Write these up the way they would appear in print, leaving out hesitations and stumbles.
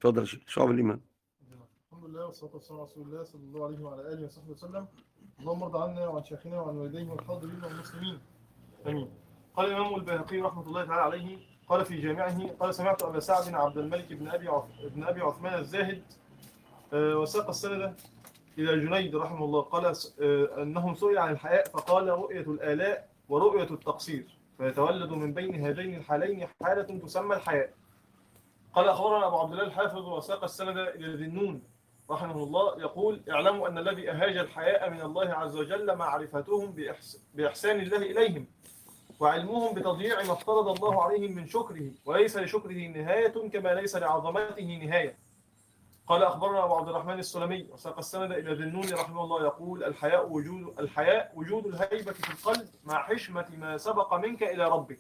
تفضل يا شيخ. شعب الإيمان. الحمد لله والصلاة والسلام على رسول الله صلى الله عليه وعلى آله وصحبه وسلم. اللهم ارض عنا وعن شيخنا وعن والديه والحاضرين والمسلمين آمين. قال الإمام البيهقي رحمة الله تعالى عليه قال في جامعه قال سمعت أبا سعد عبد الملك بن أبي عثمان الزاهد وساق السند إلى جنيد رحمه الله قال أنه سئل عن الحياء فقال رؤية الآلاء ورؤية التقصير، فيتولد من بين هذين الحالين حالة تسمى الحياء. قال أخبرنا أبو عبد الله الحافظ وساق السند إلى ذي النون رحمه الله يقول اعلموا أن الذي أهاج الحياء من الله عز وجل معرفتهم بإحسان الله إليهم وعلمهم بتضييع ما افترض الله عليهم من شكره، وليس لشكره نهاية كما ليس لعظمته نهاية. قال أخبرنا أبو عبد الرحمن السلمي وساق السند إلى ذي النون رحمه الله يقول الحياء وجود الهيبة في القلب مع حشمة ما سبق منك إلى ربك.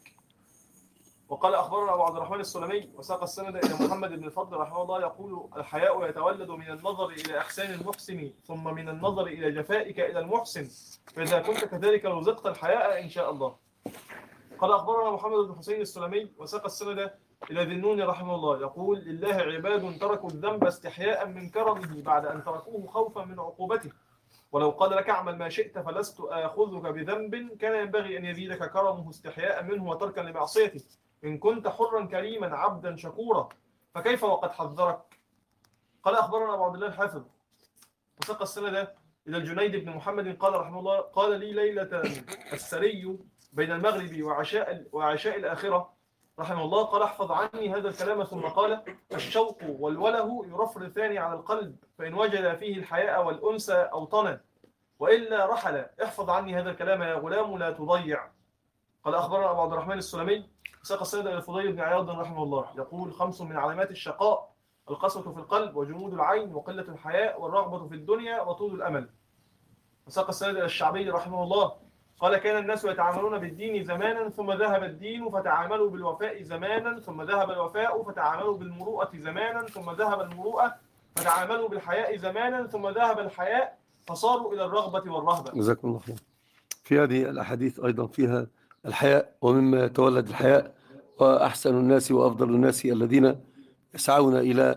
وقال أخبرنا أبو عبد الرحمن السلمي وساق السند إلى محمد بن الفضل رحمه الله يقول الحياء يتولد من النظر إلى إحسان المحسن ثم من النظر إلى جفائك إلى المحسن، فإذا كنت كذلك رزقت الحياء إن شاء الله. قال أخبرنا محمد بن حسين السلمي وساق السند إلى ذي النون رحمه الله يقول لله عباد تركوا الذنب استحياء من كرمه بعد أن تركوه خوفا من عقوبته، ولو قال لك اعمل ما شئت فلست آخذك بذنب كان ينبغي أن يزيدك كرمه استحياء منه وتركا لمعصيته، إن كنت حرا كريما عبدا شكورا فكيف وقد حذرك. قال أخبرنا أبو عبد الله الحافظ وساق السند إلى الجنيد بن محمد قال رحمه الله قال لي ليلة السري بين المغرب وعشاء الآخرة رحمه الله قال احفظ عني هذا الكلام، ثم قال الشوق والوله يرفرفان على القلب، فإن وجد فيه الحياء والأنس أوطنا وإلا رحل، احفظ عني هذا الكلام يا غلام لا تضيع. قال أخبرنا أبو عبد الرحمن السلمي ساق السند إلى الفضيل بن عياض رحمه الله يقول 5 من علامات الشقاء القسوة في القلب وجمود العين وقلة الحياء والرغبة في الدنيا وطول الأمل. وساق السند إلى الشعبي رحمه الله قال كان الناس يتعاملون بالدين زمانا ثم ذهب الدين فتعاملوا بالوفاء زمانا ثم ذهب الوفاء فتعاملوا بالمروءة زمانا ثم ذهب المروءة فتعاملوا بالحياء زمانا ثم ذهب الحياء فصاروا إلى الرغبة والرهبة. جزاكم الله خير. في هذه الأحاديث أيضا فيها الحياء، ومما يتولد الحياء وأحسن الناس وأفضل الناس الذين يسعون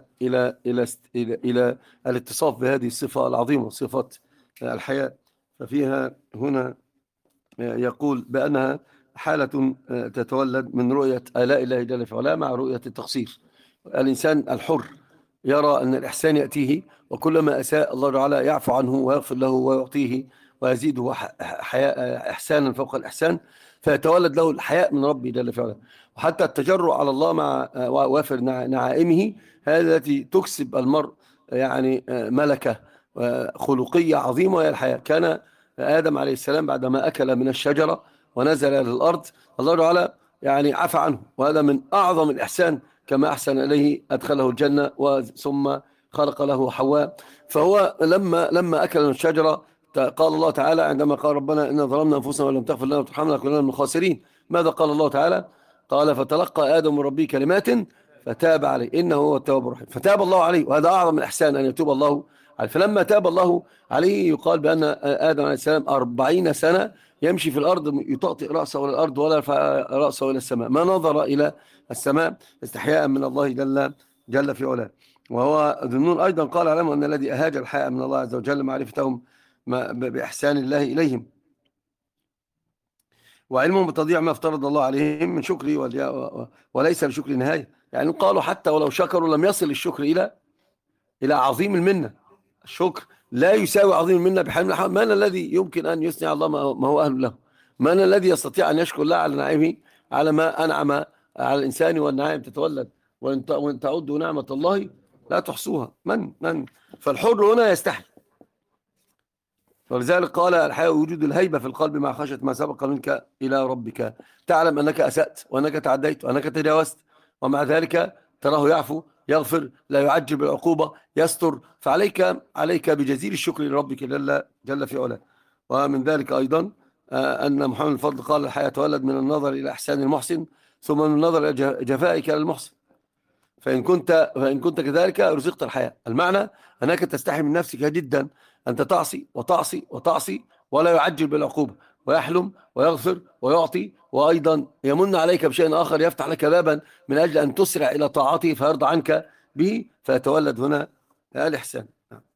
إلى الاتصاف بهذه الصفة العظيمة صفة الحياء. ففيها هنا يقول بأنها حالة تتولد من رؤية آلاء الله جل في علاه مع رؤية التقصير. الإنسان الحر يرى أن الإحسان يأتيه، وكلما أساء الله تعالى يعفو عنه ويغفر له ويعطيه ويزيده إحسانا فوق الإحسان، فيتولد له الحياء من ربه جل في علاه. وحتى التجرؤ على الله مع وافر نعائمه هذا التي تكسب المرء يعني ملكة خلقية عظيمة وهي الحياء. كان آدم عليه السلام بعدما أكل من الشجرة ونزل إلى الأرض الله تعالى يعني عفى عنه، وهذا من أعظم الإحسان، كما أحسن إليه أدخله الجنة ثم خلق له حواء. فهو لما أكل من الشجرة قال الله تعالى عندما قال ربنا إن ظلمنا أنفسنا ولم تغفر لنا وترحمنا لنكونن من الخاسرين، ماذا قال الله تعالى؟ قال فتلقى آدم من ربه كلمات فتاب عليه إنه هو التواب الرحيم. فتاب الله عليه، وهذا أعظم الإحسان أن يتوب الله عليه. فلما تاب الله عليه يقال بأن آدم عليه السلام 40 سنة يمشي في الأرض يطأطئ رأسه إلى الأرض ولا يرفع رأسه إلى السماء، ما نظر إلى السماء استحياء من الله جل في علاه. وهو ذو النون أيضا قال اعلموا أن الذي أهاج الحياء من الله عز وجل معرفتهم بإحسان الله إليهم وعلمهم بتضييع ما افترض الله عليهم من شكره وليس لشكر نهاية. يعني قالوا حتى ولو شكروا لم يصل الشكر إلى عظيم المنة. الشكر لا يساوي عظيم المنة بحال من الأحوال. من الذي يمكن أن يثني على الله ما هو أهل له؟ من الذي يستطيع أن يشكر الله على نعيمه، على ما أنعم على الإنسان؟ والنعيم تتولد وإن تعدوا نعمة الله لا تحصوها. من فالحر هنا يستحي. ولذلك قال الحياء وجود الهيبة في القلب مع خشية ما سبق منك إلى ربك، تعلم أنك أسأت وأنك تعديت وأنك تجاوزت، ومع ذلك تراه يعفو يغفر لا يعجل بالعقوبة يستر. فعليك بجزيل الشكر لربك جل في علاه. ومن ذلك أيضا أن محمد الفضل قال الحياة تولد من النظر إلى إحسان المحسن ثم من النظر إلى جفائك للمحسن، فإن كنت كذلك رزقت الحياة. المعنى أنك تستحي من نفسك جدا أنت تعصي وتعصي وتعصي ولا يعجل بالعقوبة ويحلم ويغفر ويعطي، وأيضا يمن عليك بشيء آخر يفتح لك بابا من أجل أن تسرع إلى طاعته فيرضى عنك به فيتولد هنا الإحسان.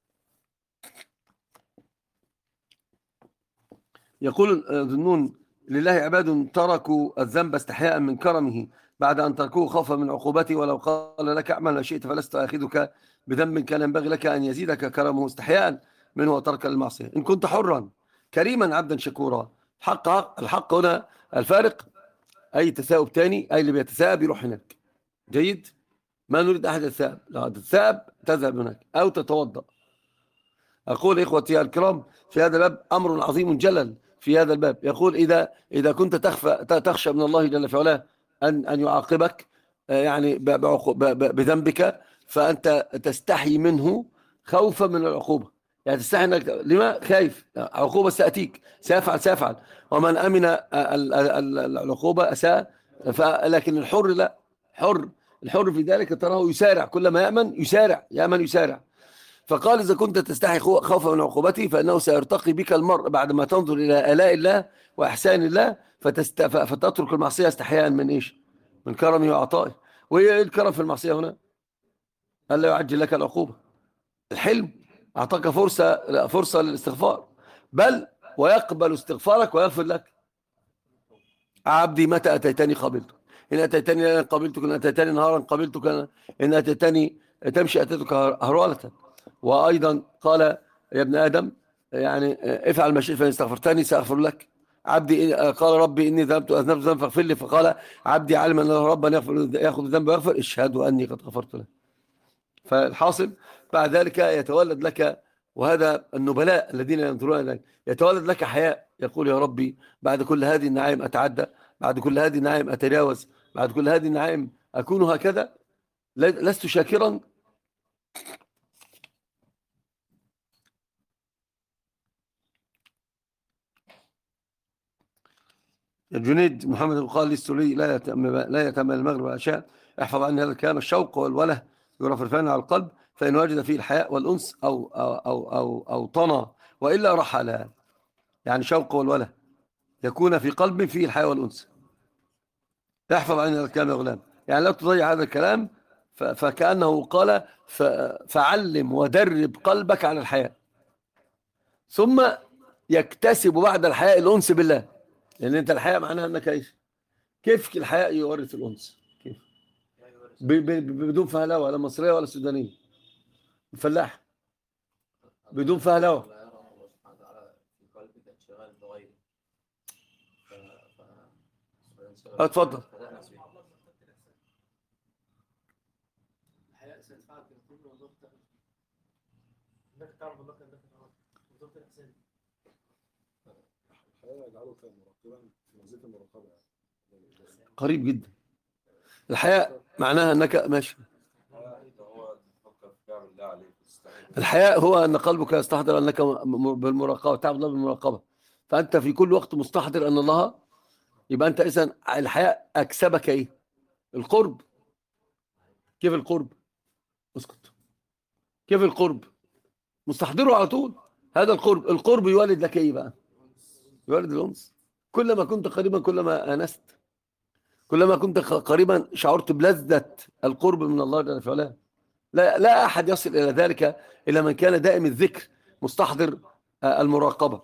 يقول ذنون: لله عباد تركوا الذنب استحياء من كرمه بعد أن تركوه خوفا من عقوبته، ولو قال لك اعمل ما شئت فلست آخذك بذنب كان ينبغي لك أن يزيدك كرمه استحياء منه وترك المعصية. إن كنت حرا كريما عبدا شكورا. الحق هنا الفارق، أي تثاؤب تاني، أي اللي بيتثاءب يروح هناك. جيد، ما نريد أحد يتثاءب، لا تتثاءب تذهب هناك أو تتوضأ. أقول إخوتي الكرام في هذا الباب أمر عظيم جلل في هذا الباب. يقول إذا كنت تخشى من الله جل في علاه أن يعاقبك يعني بذنبك، فأنت تستحي منه خوفا من العقوبة. يعني تستحي أنك لما خايف عقوبة سأتيك، سيفعل. ومن أمن العقوبة أساء. لكن الحر لا، الحر في ذلك تراه يسارع، كلما يأمن يسارع. فقال: إذا كنت تستحي خوفا من عقوبته فإنه سيرتقي بك المرء بعدما تنظر إلى آلاء الله وإحسان الله فتترك المعصية استحياء من إيش؟ من كرمه وعطائه. وهي الكرم في المعصية هنا ألا يعجل لك العقوبة. الحلم أعطاك فرصة للاستغفار، بل ويقبل استغفارك ويغفر لك. عبدي متى أتيتني قبلتك، إن أتيتني ليلا قبلتك، إن أتيتني نهارا قبلتك، إن أتيتني تمشي أتيتك هرولة. وأيضا قال: يا ابن آدم يعني افعل ما شئت فإن استغفرتني سأغفر لك. عبدي قال: ربي إني أذنبت ذنبا فاغفر لي. فقال: عبدي علم أن ربا يأخذ الذنب ويغفر، اشهدوا أني قد غفرت له. فالحاصل بعد ذلك يتولد لك، وهذا النبلاء الذين ينظرون إليك، يتولد لك حياء. يقول: يا ربي بعد كل هذه النعائم أتعدى، بعد كل هذه النعائم أتجاوز، بعد كل هذه النعائم أكون هكذا، لست شاكرا. الجنيد محمد قال للسوري: لا يتأمل المغرب والعشاء، احفظ عني هذا الكلام: الشوق والوله يرفرفان على القلب، فإن وجد فيه الحياء والأنس أو طنى، وإلا رحل. يعني شوق والوله يكون في قلب فيه الحياء والأنس. احفظ عني هذا الكلام يا غلام، يعني لا تضيع هذا الكلام. فكأنه قال: فعلم ودرب قلبك على الحياء، ثم يكتسب بعد الحياء الأنس بالله. لأن أنت الحياء معناها أنك إيش؟ كيف الحياء يورث الأنس؟ كيف؟ بدون فهلوة، لا مصرية ولا سودانية. الفلاح بدون فهلوة. اتفضل. قريب جدا. الحياء معناها أنك ماشي. الحياء هو أن قلبك يستحضر أنك بالمراقبة، تعبد الله بالمراقبة، فأنت في كل وقت مستحضر أن الله. يبقى أنت إذن الحياء أكسبك إيه؟ القرب. كيف القرب؟ اسكت. كيف القرب؟ مستحضره على طول. هذا القرب يولد لك إيه بقى؟ يولد الأنس. كلما كنت قريبا كلما آنست، كلما كنت قريبا شعرت بلذة القرب من الله جل في علاه. لا أحد يصل إلى ذلك إلا من كان دائم الذكر مستحضر المراقبة.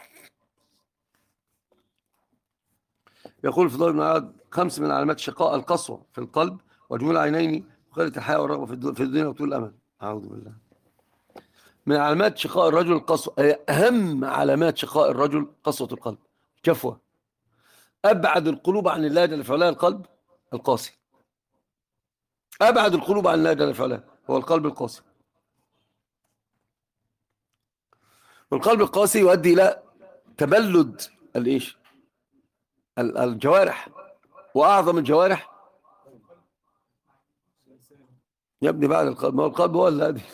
يقول فضيل بن عياض: 5 من علامات الشقاء القسوة في القلب وجمول العينين وقلة الحياء والرغبة في الدنيا وطول الأمل. أعوذ بالله. من علامات شقاء الرجل القسوة، أهم علامات شقاء الرجل قسوة القلب، جفوة. أبعد القلوب عن الله جل في علاه القلب القاسي. أبعد القلوب عن الله جل في علاه هو القلب القاسي. والقلب القاسي يؤدي إلى تبلد الإيش؟ الجوارح. وأعظم الجوارح يا ابني بعد القلب، ما هو القلب هو الذي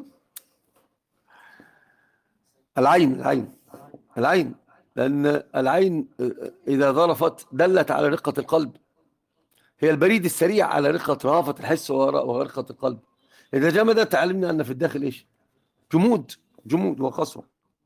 العين. لأن العين إذا ظرفت دلت على رقة القلب، هي البريد السريع على رقة رهافة الحس ورقة القلب. إذا جمدت تعلمنا أن في الداخل إيش؟ جمود وقسوة.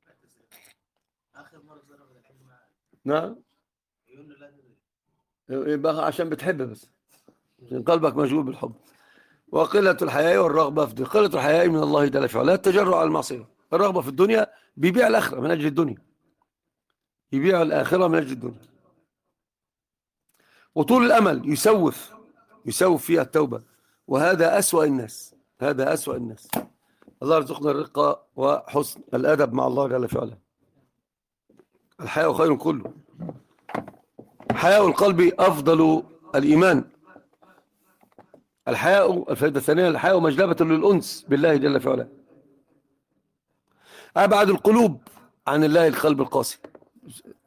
نعم، يبقى عشان بتحب، بس عشان قلبك مشغول بالحب. وقلة الحياء والرغبة في قلة الحياء من الله جل في علاه، التجرع على المعصية. الرغبة في الدنيا بيبيع الآخرة من أجل الدنيا، يبيع الآخرة من أجل الدنيا. وطول الأمل يسوف فيها التوبة، وهذا أسوأ الناس، هذا أسوأ الناس. الله يرزقنا الرقة وحسن الأدب مع الله جل في علاه. الحياء خير كله. حياء القلب أفضل الإيمان. الحياء، الفائدة الثانية، الحياء مجلبة للأنس بالله جل في علاه. أبعد القلوب عن الله القلب القاسي.